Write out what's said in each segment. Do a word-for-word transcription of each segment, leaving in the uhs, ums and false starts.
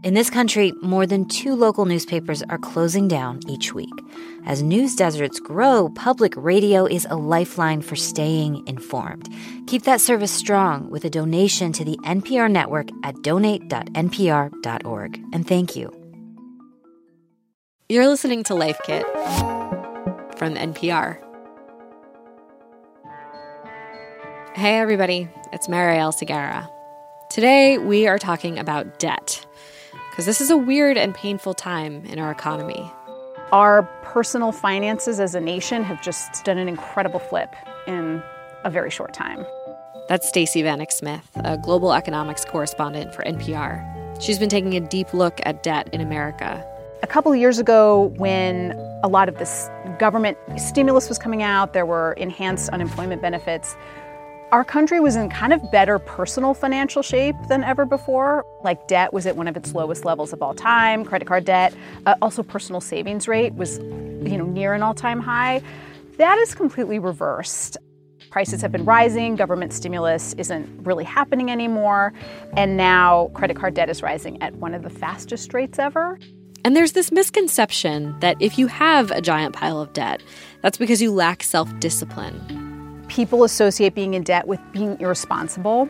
In this country, more than two local newspapers are closing down each week. As news deserts grow, public radio is a lifeline for staying informed. Keep that service strong with a donation to the N P R network at donate dot n p r dot org. And thank you. You're listening to Life Kit from N P R. Hey, everybody. It's Marielle Segarra. Today, we are talking about debt, because this is a weird and painful time in our economy. Our personal finances as a nation have just done an incredible flip in a very short time. That's Stacey Vanek Smith, a global economics correspondent for N P R. She's been taking a deep look at debt in America. A couple of years ago, when a lot of this government stimulus was coming out, there were enhanced unemployment benefits, our country was in kind of better personal financial shape than ever before. Like, debt was at one of its lowest levels of all time, credit card debt. Uh, also, personal savings rate was, you know, near an all-time high. That is completely reversed. Prices have been rising, government stimulus isn't really happening anymore, and now credit card debt is rising at one of the fastest rates ever. And there's this misconception that if you have a giant pile of debt, that's because you lack self-discipline. People associate being in debt with being irresponsible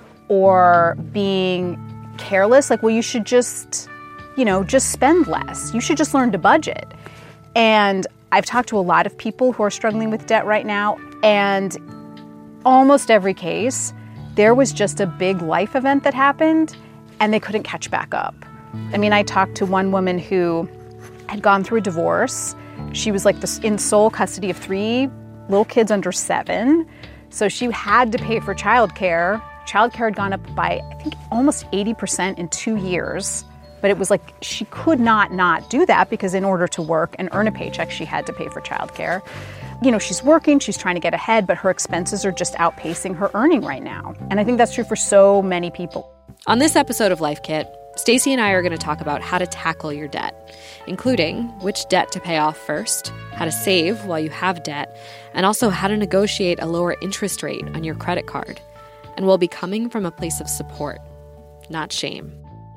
or being careless. Like, well, you should just, you know, just spend less. You should just learn to budget. And I've talked to a lot of people who are struggling with debt right now, and almost every case, there was just a big life event that happened and they couldn't catch back up. I mean, I talked to one woman who had gone through a divorce. She was like this in sole custody of three little kids under seven. So she had to pay for childcare. Childcare had gone up by, I think, almost eighty percent in two years. But it was like she could not not do that because in order to work and earn a paycheck, she had to pay for childcare. You know, she's working, she's trying to get ahead, but her expenses are just outpacing her earning right now. And I think that's true for so many people. On this episode of Life Kit, Stacey and I are going to talk about how to tackle your debt, including which debt to pay off first, how to save while you have debt, and also how to negotiate a lower interest rate on your credit card. And we'll be coming from a place of support, not shame.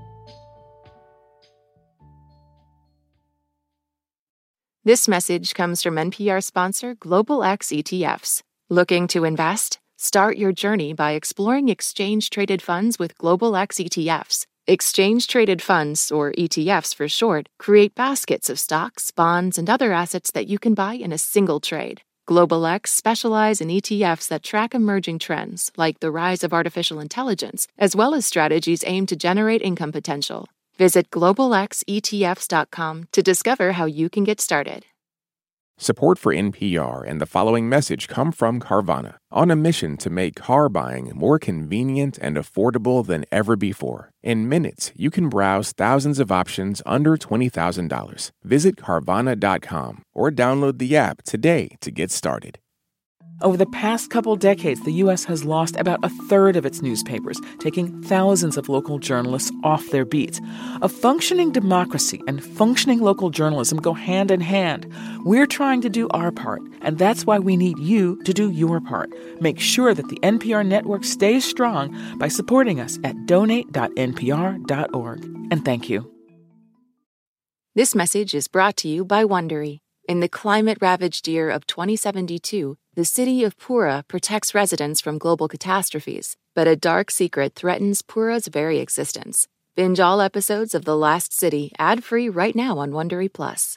This message comes from N P R sponsor Global X E T Fs. Looking to invest? Start your journey by exploring exchange-traded funds with Global X E T Fs. Exchange-traded funds, or E T Fs for short, create baskets of stocks, bonds, and other assets that you can buy in a single trade. Global X specialize in E T Fs that track emerging trends, like the rise of artificial intelligence, as well as strategies aimed to generate income potential. Visit global x e t f s dot com to discover how you can get started. Support for N P R and the following message come from Carvana, on a mission to make car buying more convenient and affordable than ever before. In minutes, you can browse thousands of options under twenty thousand dollars. Visit Carvana dot com or download the app today to get started. Over the past couple decades, the U S has lost about a third of its newspapers, taking thousands of local journalists off their beats. A functioning democracy and functioning local journalism go hand in hand. We're trying to do our part, and that's why we need you to do your part. Make sure that the N P R network stays strong by supporting us at donate dot n p r dot org. And thank you. This message is brought to you by Wondery. In the climate-ravaged year of twenty seventy-two, the city of Pura protects residents from global catastrophes, but a dark secret threatens Pura's very existence. Binge all episodes of The Last City ad-free right now on Wondery Plus.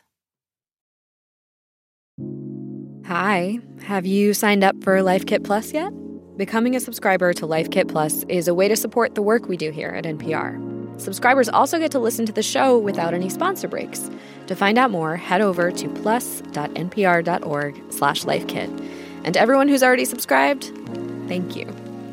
Hi, have you signed up for Life Kit Plus yet? Becoming a subscriber to Life Kit Plus is a way to support the work we do here at N P R. Subscribers also get to listen to the show without any sponsor breaks. To find out more, head over to plus dot n p r dot org slash lifekit. And to everyone who's already subscribed, thank you.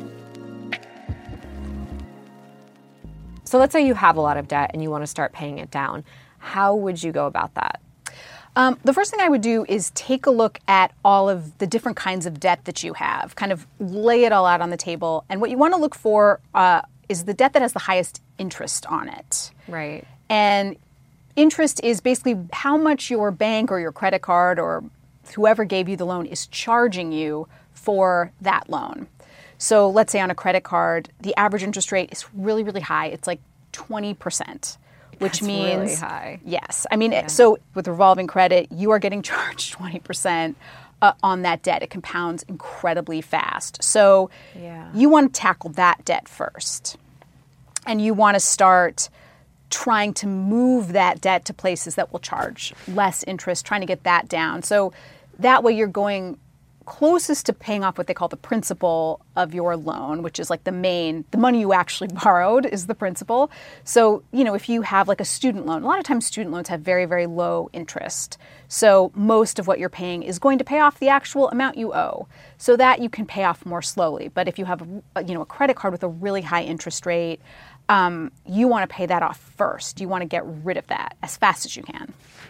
So let's say you have a lot of debt and you want to start paying it down. How would you go about that? Um, the first thing I would do is take a look at all of the different kinds of debt that you have, kind of lay it all out on the table. And what you want to look for uh, is the debt that has the highest interest on it. Right. And interest is basically how much your bank or your credit card or whoever gave you the loan is charging you for that loan. So let's say on a credit card, the average interest rate is really, really high. It's like twenty percent. which That's means really high. Yes. I mean, yeah. So with revolving credit, you are getting charged twenty percent uh, on that debt. It compounds incredibly fast. So yeah. you want to tackle that debt first. And you want to start trying to move that debt to places that will charge less interest, trying to get that down. So that way you're going closest to paying off what they call the principal of your loan, which is like the main, the money you actually borrowed is the principal. So, you know, if you have like a student loan, a lot of times student loans have very, very low interest. So most of what you're paying is going to pay off the actual amount you owe, so that you can pay off more slowly. But if you have, a, you know, a credit card with a really high interest rate, um, you want to pay that off first. You want to get rid of that as fast as you can.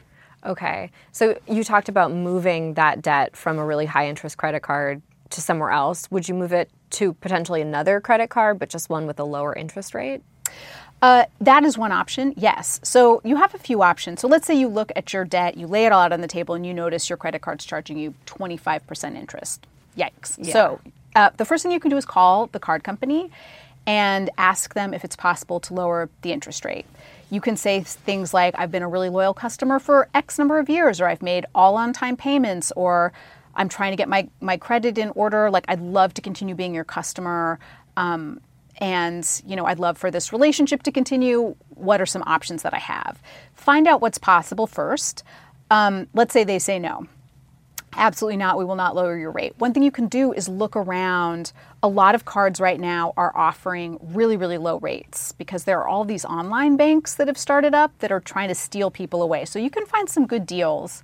Okay. So you talked about moving that debt from a really high interest credit card to somewhere else. Would you move it to potentially another credit card, but just one with a lower interest rate? Uh, that is one option, yes. So you have a few options. So let's say you look at your debt, you lay it all out on the table, and you notice your credit card's charging you twenty-five percent interest. Yikes. Yeah. So uh, the first thing you can do is call the card company and ask them if it's possible to lower the interest rate. You can say things like, I've been a really loyal customer for X number of years, or I've made all on-time payments, or I'm trying to get my, my credit in order. Like, I'd love to continue being your customer. Um, and, you know, I'd love for this relationship to continue. What are some options that I have? Find out what's possible first. Um, let's say they say no. Absolutely not. We will not lower your rate. One thing you can do is look around. A lot of cards right now are offering really, really low rates because there are all these online banks that have started up that are trying to steal people away. So you can find some good deals.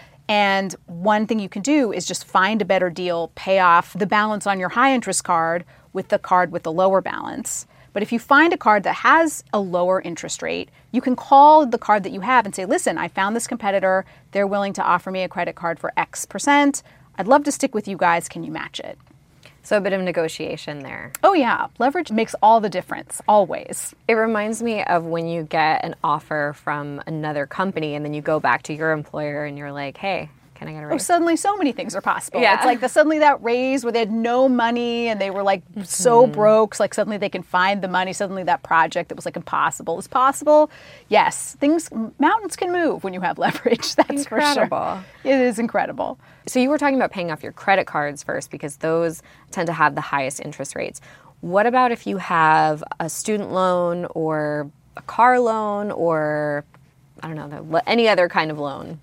And one thing you can do is just find a better deal, pay off the balance on your high interest card with the card with the lower balance. But if you find a card that has a lower interest rate, you can call the card that you have and say, listen, I found this competitor. They're willing to offer me a credit card for X percent. I'd love to stick with you guys. Can you match it? So a bit of negotiation there. Oh, yeah. Leverage makes all the difference, always. It reminds me of when you get an offer from another company and then you go back to your employer and you're like, hey, can I get a raise? Oh, suddenly so many things are possible. Yeah. It's like the, suddenly that raise where they had no money and they were like mm-hmm. so broke. So like suddenly they can find the money. Suddenly that project that was like impossible is possible. Yes, things, mountains can move when you have leverage. That's incredible. For sure. It is incredible. So you were talking about paying off your credit cards first because those tend to have the highest interest rates. What about if you have a student loan or a car loan or, I don't know, any other kind of loan?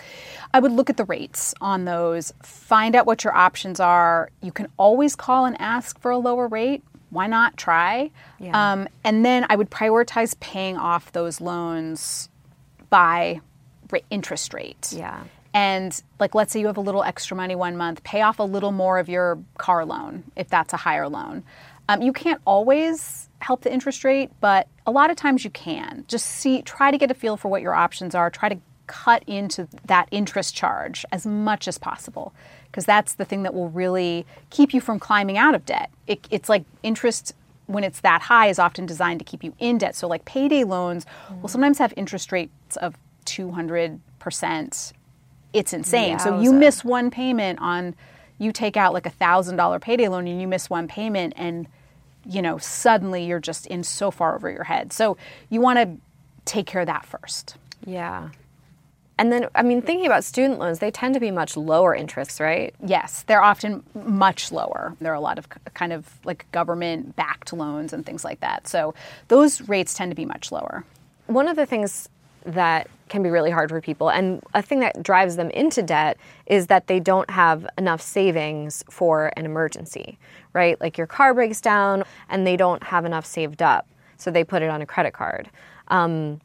I would look at the rates on those, find out what your options are. You can always call and ask for a lower rate. Why not try? Yeah. Um, and then I would prioritize paying off those loans by interest rate. Yeah. And like, let's say you have a little extra money one month, pay off a little more of your car loan if that's a higher loan. Um, you can't always help the interest rate, but a lot of times you can. Just see, try to get a feel for what your options are. Try to cut into that interest charge as much as possible, because that's the thing that will really keep you from climbing out of debt. It, it's like interest when it's that high is often designed to keep you in debt. So like payday loans mm. will sometimes have interest rates of two hundred percent. It's insane. Yowza. So you miss one payment on, you take out like a one thousand dollars payday loan and you miss one payment and, you know, suddenly you're just in so far over your head. So you want to take care of that first. Yeah. And then, I mean, thinking about student loans, they tend to be much lower interest, right? Yes, they're often much lower. There are a lot of kind of like government-backed loans and things like that. So those rates tend to be much lower. One of the things that can be really hard for people, and a thing that drives them into debt, is that they don't have enough savings for an emergency, right? Like your car breaks down and they don't have enough saved up, so they put it on a credit card. Um,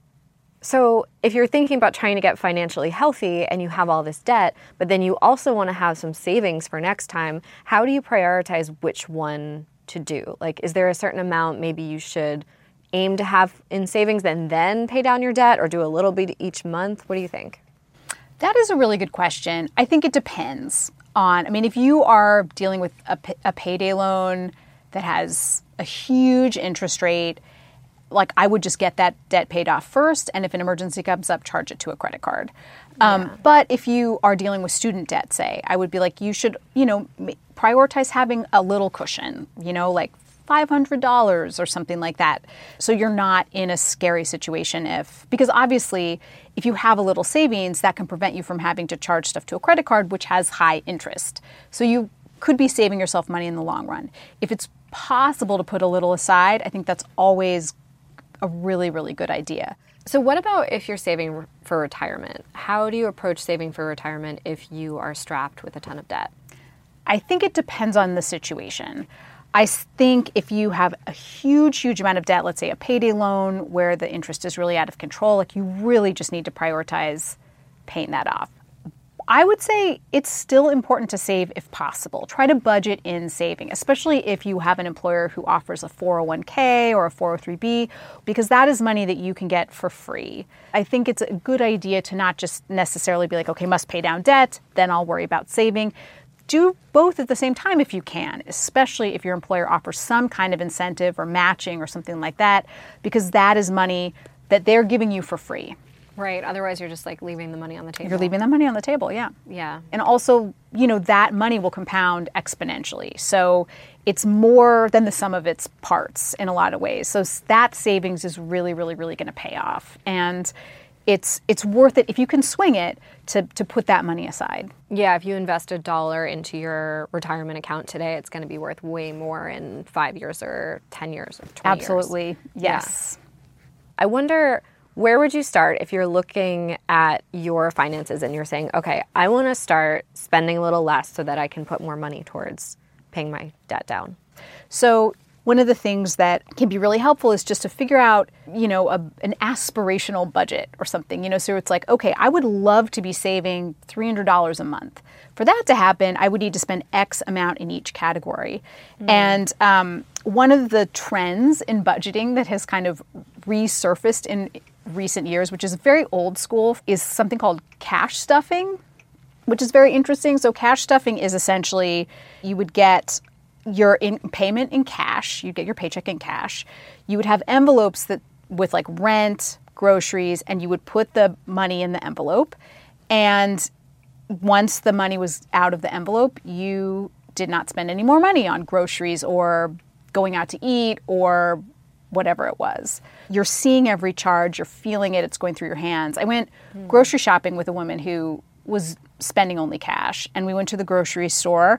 So if you're thinking about trying to get financially healthy and you have all this debt, but then you also want to have some savings for next time, how do you prioritize which one to do? Like, is there a certain amount maybe you should aim to have in savings and then pay down your debt, or do a little bit each month? What do you think? That is a really good question. I think it depends on, I mean, if you are dealing with a, a payday loan that has a huge interest rate, like I would just get that debt paid off first, and if an emergency comes up, charge it to a credit card. Um, yeah. But if you are dealing with student debt, say, I would be like, you should, you know, prioritize having a little cushion, you know, like five hundred dollars or something like that. So you're not in a scary situation if, because obviously if you have a little savings, that can prevent you from having to charge stuff to a credit card, which has high interest. So you could be saving yourself money in the long run. If it's possible to put a little aside, I think that's always a really, really good idea. So what about if you're saving for retirement? How do you approach saving for retirement if you are strapped with a ton of debt? I think it depends on the situation. I think if you have a huge, huge amount of debt, let's say a payday loan where the interest is really out of control, like you really just need to prioritize paying that off. I would say it's still important to save if possible. Try to budget in saving, especially if you have an employer who offers a four oh one k or a four oh three b, because that is money that you can get for free. I think it's a good idea to not just necessarily be like, okay, must pay down debt, then I'll worry about saving. Do both at the same time if you can, especially if your employer offers some kind of incentive or matching or something like that, because that is money that they're giving you for free. Right. Otherwise, you're just like leaving the money on the table. You're leaving the money on the table, yeah. Yeah. And also, you know, that money will compound exponentially. So it's more than the sum of its parts in a lot of ways. So that savings is really, really, really going to pay off. And it's it's worth it if you can swing it to, to put that money aside. Yeah, if you invest a dollar into your retirement account today, it's going to be worth way more in five years or ten years or twenty Absolutely. years. Absolutely. Yes. Yeah. I wonder, where would you start if you're looking at your finances and you're saying, okay, I want to start spending a little less so that I can put more money towards paying my debt down? So one of the things that can be really helpful is just to figure out, you know, a, an aspirational budget or something, you know, so it's like, okay, I would love to be saving three hundred dollars a month. For that to happen, I would need to spend X amount in each category. Mm. And um, one of the trends in budgeting that has kind of resurfaced in recent years, which is very old school, is something called cash stuffing, which is very interesting. So cash stuffing is essentially you would get your in payment in cash, you'd get your paycheck in cash. You would have envelopes that with like rent, groceries, and you would put the money in the envelope. And once the money was out of the envelope, you did not spend any more money on groceries or going out to eat or whatever it was. You're seeing every charge, you're feeling it, it's going through your hands. I went mm. grocery shopping with a woman who was spending only cash, and we went to the grocery store,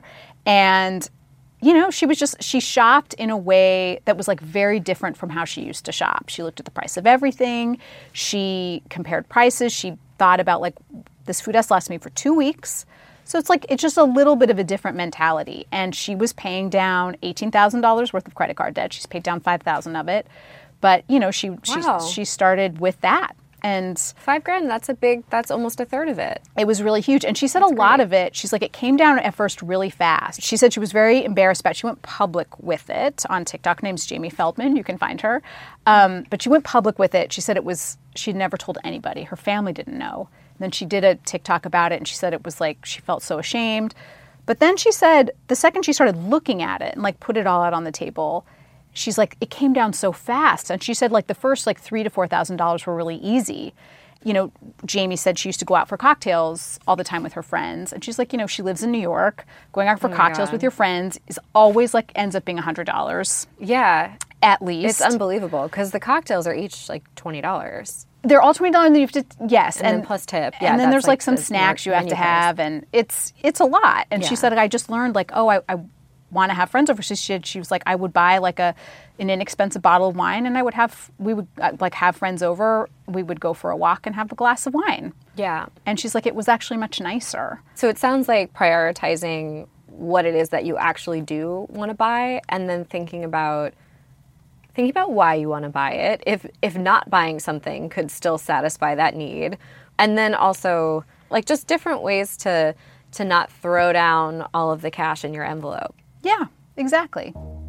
and you know, she was just, she shopped in a way that was like very different from how she used to shop. She looked at the price of everything. She compared prices. She thought about like, this food has to last me for two weeks. So it's like, it's just a little bit of a different mentality. And she was paying down eighteen thousand dollars worth of credit card debt. She's paid down five thousand dollars of it. But, you know, she, wow. she, she started with that. And five grand, that's a big, that's almost a third of it. It was really huge. And she said that's a lot great. of it, she's like, it came down at first really fast. She said she was very embarrassed about it. She went public with it on TikTok. Her name's Jamie Feldman. You can find her. Um, but she went public with it. She said it was, she'd never told anybody. Her family didn't know. And then she did a TikTok about it, and she said it was like, she felt so ashamed. But then she said the second she started looking at it and like put it all out on the table, she's like, it came down so fast. And she said like the first like three to four thousand dollars were really easy. You know, Jamie said she used to go out for cocktails all the time with her friends. And she's like, you know, she lives in New York. Going out for oh cocktails God. with your friends is always like ends up being one hundred dollars. Yeah. At least. It's unbelievable because the cocktails are each like twenty dollars. They're all twenty dollars and you have to, yes. And, and then plus tip. Yeah, and then there's like, like some snacks you have to have. Price. And it's it's a lot. And yeah. she said, I just learned like, oh, I, I want to have friends over. She said, she was like, I would buy like a an inexpensive bottle of wine, and I would have, we would uh, like have friends over. We would go for a walk and have a glass of wine. Yeah. And she's like, it was actually much nicer. So it sounds like prioritizing what it is that you actually do want to buy, and then thinking about thinking about why you want to buy it. If if not buying something could still satisfy that need, and then also like just different ways to to not throw down all of the cash in your envelope. Yeah, exactly.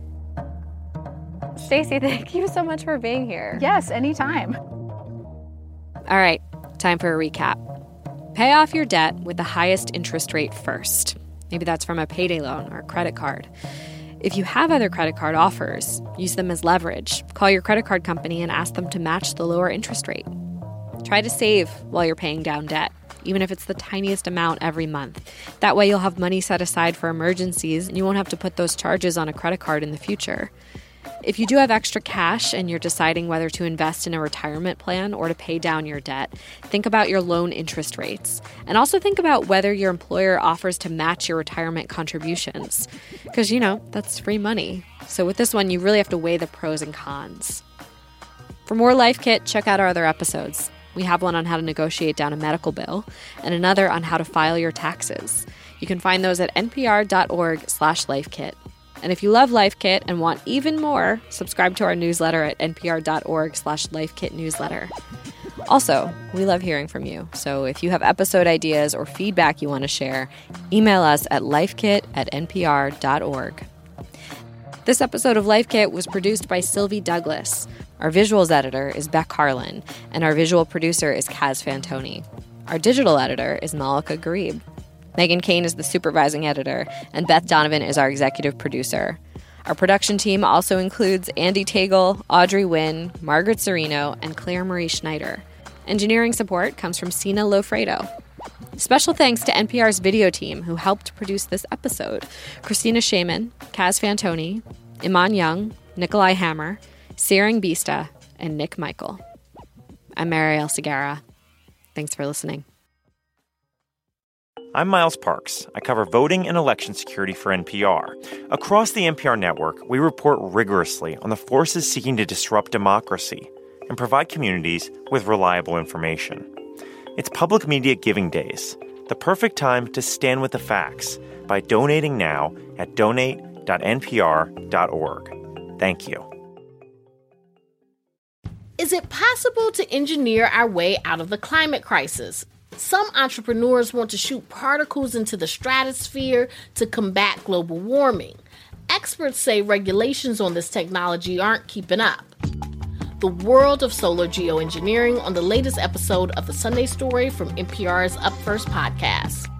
Stacey, thank you so much for being here. Yes, anytime. All right, time for a recap. Pay off your debt with the highest interest rate first. Maybe that's from a payday loan or a credit card. If you have other credit card offers, use them as leverage. Call your credit card company and ask them to match the lower interest rate. Try to save while you're paying down debt, even if it's the tiniest amount every month. That way you'll have money set aside for emergencies and you won't have to put those charges on a credit card in the future. If you do have extra cash and you're deciding whether to invest in a retirement plan or to pay down your debt, think about your loan interest rates. And also think about whether your employer offers to match your retirement contributions. Because, you know, that's free money. So with this one, you really have to weigh the pros and cons. For more Life Kit, check out our other episodes. We have one on how to negotiate down a medical bill and another on how to file your taxes. You can find those at npr.org slash lifekit. And if you love Life Kit and want even more, subscribe to our newsletter at npr.org slash lifekitnewsletter. Also, we love hearing from you. So if you have episode ideas or feedback you want to share, email us at lifekit at npr.org. This episode of Life Kit was produced by Sylvie Douglas. Our visuals editor is Beck Harlan, and our visual producer is Kaz Fantoni. Our digital editor is Malika Gharib. Megan Kane is the supervising editor, and Beth Donovan is our executive producer. Our production team also includes Andy Tagle, Audrey Wynn, Margaret Serino, and Claire Marie Schneider. Engineering support comes from Sina Lofredo. Special thanks to N P R's video team who helped produce this episode. Christina Shaman, Kaz Fantoni, Iman Young, Nikolai Hammer, Searing Bista, and Nick Michael. I'm Marielle Segarra. Thanks for listening. I'm Miles Parks. I cover voting and election security for N P R. Across the N P R network, we report rigorously on the forces seeking to disrupt democracy and provide communities with reliable information. It's Public Media Giving Days, the perfect time to stand with the facts by donating now at donate dot n p r dot org. Thank you. Is it possible to engineer our way out of the climate crisis? Some entrepreneurs want to shoot particles into the stratosphere to combat global warming. Experts say regulations on this technology aren't keeping up. The world of solar geoengineering on the latest episode of The Sunday Story from N P R's Up First podcast.